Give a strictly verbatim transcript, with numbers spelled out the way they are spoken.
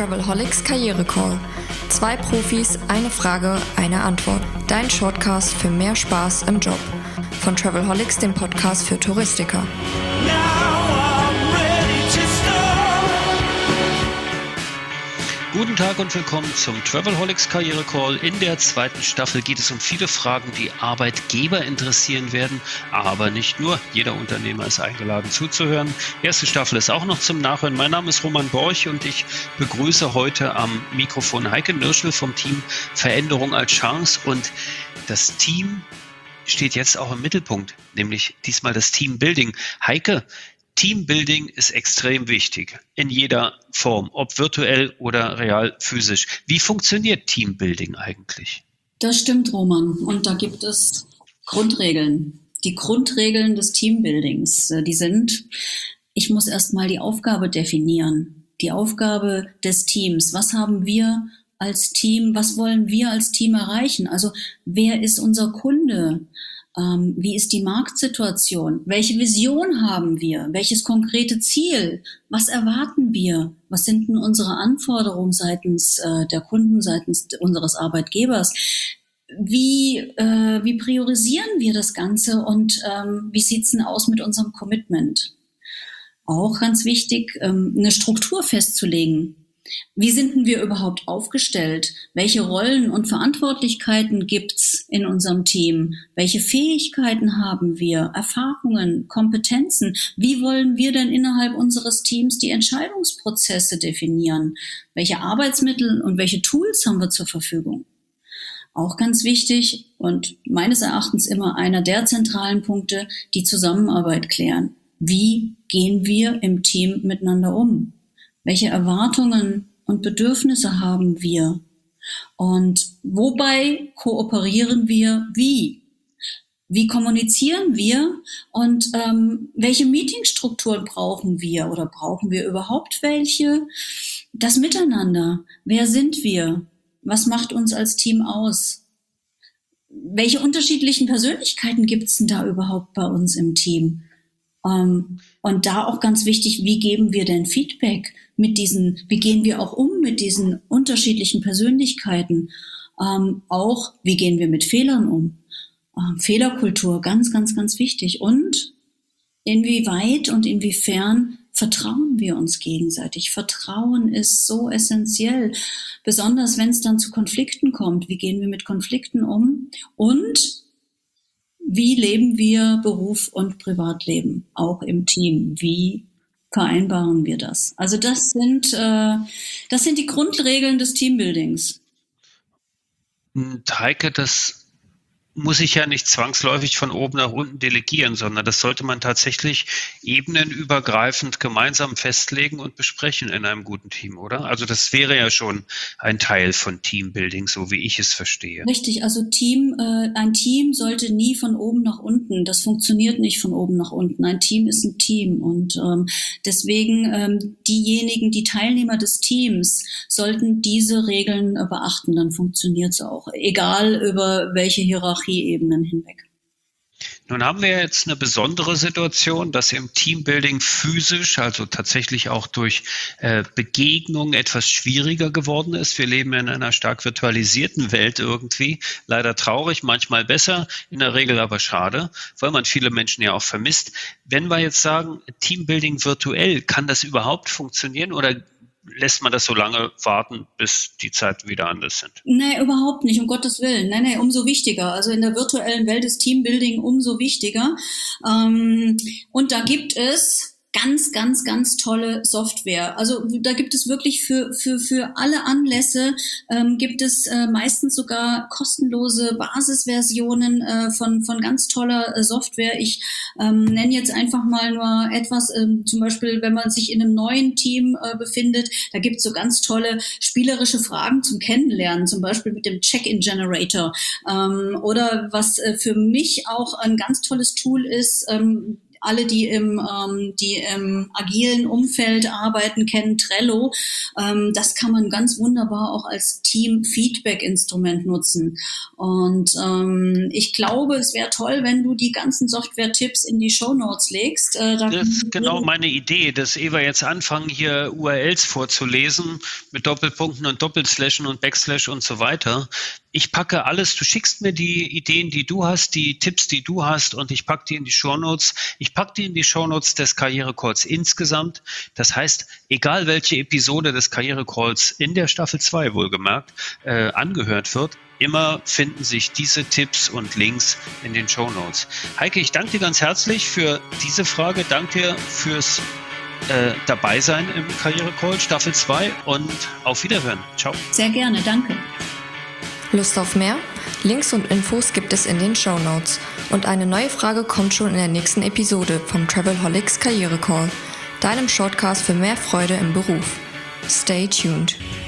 Travelholics Karriere-Call. Zwei Profis, eine Frage, eine Antwort. Dein Shortcast für mehr Spaß im Job. Von Travelholics, dem Podcast für Touristiker. Guten Tag und willkommen zum Travelholics Karriere-Call. In der zweiten Staffel geht es um viele Fragen, die Arbeitgeber interessieren werden, aber nicht nur. Jeder Unternehmer ist eingeladen zuzuhören. Erste Staffel ist auch noch zum Nachhören. Mein Name ist Roman Borch und ich begrüße heute am Mikrofon Heike Nirschl vom Team Veränderung als Chance. Und das Team steht jetzt auch im Mittelpunkt, nämlich diesmal das Teambuilding. Heike, Teambuilding ist extrem wichtig, in jeder Form, ob virtuell oder real physisch. Wie funktioniert Teambuilding eigentlich? Das stimmt, Roman. Und da gibt es Grundregeln. Die Grundregeln des Teambuildings, die sind, ich muss erstmal die Aufgabe definieren. Die Aufgabe des Teams. Was haben wir als Team, was wollen wir als Team erreichen? Also wer ist unser Kunde? Ähm, wie ist die Marktsituation? Welche Vision haben wir? Welches konkrete Ziel? Was erwarten wir? Was sind denn unsere Anforderungen seitens äh, der Kunden, seitens unseres Arbeitgebers? Wie, äh, wie priorisieren wir das Ganze und ähm, wie sieht's denn aus mit unserem Commitment? Auch ganz wichtig, ähm, eine Struktur festzulegen. Wie sind denn wir überhaupt aufgestellt? Welche Rollen und Verantwortlichkeiten gibt's in unserem Team? Welche Fähigkeiten haben wir? Erfahrungen, Kompetenzen? Wie wollen wir denn innerhalb unseres Teams die Entscheidungsprozesse definieren? Welche Arbeitsmittel und welche Tools haben wir zur Verfügung? Auch ganz wichtig und meines Erachtens immer einer der zentralen Punkte, die Zusammenarbeit klären. Wie gehen wir im Team miteinander um? Welche Erwartungen und Bedürfnisse haben wir? Und wobei kooperieren wir wie? Wie kommunizieren wir? Und ähm, welche Meetingstrukturen brauchen wir oder brauchen wir überhaupt welche? Das Miteinander. Wer sind wir? Was macht uns als Team aus? Welche unterschiedlichen Persönlichkeiten gibt's denn da überhaupt bei uns im Team? Um, und da auch ganz wichtig, wie geben wir denn Feedback mit diesen, wie gehen wir auch um mit diesen unterschiedlichen Persönlichkeiten? Um, auch, wie gehen wir mit Fehlern um? Um, Fehlerkultur, ganz, ganz, ganz wichtig. Und inwieweit und inwiefern vertrauen wir uns gegenseitig? Vertrauen ist so essentiell, besonders wenn es dann zu Konflikten kommt. Wie gehen wir mit Konflikten um? Und wie leben wir Beruf und Privatleben, auch im Team? Wie vereinbaren wir das? Also das sind, äh, das sind die Grundregeln des Teambuildings. Und Heike, das muss ich ja nicht zwangsläufig von oben nach unten delegieren, sondern das sollte man tatsächlich ebenenübergreifend gemeinsam festlegen und besprechen in einem guten Team, oder? Also das wäre ja schon ein Teil von Teambuilding, so wie ich es verstehe. Richtig, also Team, äh, ein Team sollte nie von oben nach unten. Das funktioniert nicht von oben nach unten. Ein Team ist ein Team und ähm, deswegen ähm, diejenigen, die Teilnehmer des Teams, sollten diese Regeln äh, beachten. Dann funktioniert es auch, egal über welche Hierarchie Ebenen hinweg. Nun haben wir jetzt eine besondere Situation, dass im Teambuilding physisch, also tatsächlich auch durch äh, Begegnung etwas schwieriger geworden ist. Wir leben in einer stark virtualisierten Welt irgendwie. Leider traurig, manchmal besser, in der Regel aber schade, weil man viele Menschen ja auch vermisst. Wenn wir jetzt sagen, Teambuilding virtuell, kann das überhaupt funktionieren oder lässt man das so lange warten, bis die Zeiten wieder anders sind? Nee, überhaupt nicht, um Gottes Willen. Nee, nee, umso wichtiger. Also in der virtuellen Welt ist Teambuilding umso wichtiger. Ähm, und da gibt es ganz, ganz, ganz tolle Software. Also da gibt es wirklich für für für alle Anlässe ähm, gibt es äh, meistens sogar kostenlose Basisversionen äh, von von ganz toller äh, Software. Ich ähm, nenne jetzt einfach mal nur etwas, ähm, zum Beispiel, wenn man sich in einem neuen Team äh, befindet, da gibt es so ganz tolle spielerische Fragen zum Kennenlernen, zum Beispiel mit dem Check-in-Generator. Ähm, oder was äh, für mich auch ein ganz tolles Tool ist, ähm, alle, die im, ähm, die im agilen Umfeld arbeiten, kennen Trello. Ähm, das kann man ganz wunderbar auch als Team-Feedback-Instrument nutzen. Und ähm, ich glaube, es wäre toll, wenn du die ganzen Software-Tipps in die Shownotes legst. Äh, da das ist genau meine Idee, dass Eva jetzt anfangen, hier U R Ls vorzulesen mit Doppelpunkten und Doppelslashen und Backslash und so weiter. Ich packe alles, du schickst mir die Ideen, die du hast, die Tipps, die du hast, und ich packe die in die Shownotes. Ich packe die in die Shownotes des Karrierecalls insgesamt. Das heißt, egal welche Episode des Karrierecalls in der Staffel zwei wohlgemerkt äh, angehört wird, immer finden sich diese Tipps und Links in den Shownotes. Heike, ich danke dir ganz herzlich für diese Frage. Danke dir fürs äh, Dabeisein im Karrierecall Staffel zwei und auf Wiederhören. Ciao. Sehr gerne, danke. Lust auf mehr? Links und Infos gibt es in den Shownotes. Und eine neue Frage kommt schon in der nächsten Episode vom Travelholics Karrierecall, deinem Shortcast für mehr Freude im Beruf. Stay tuned.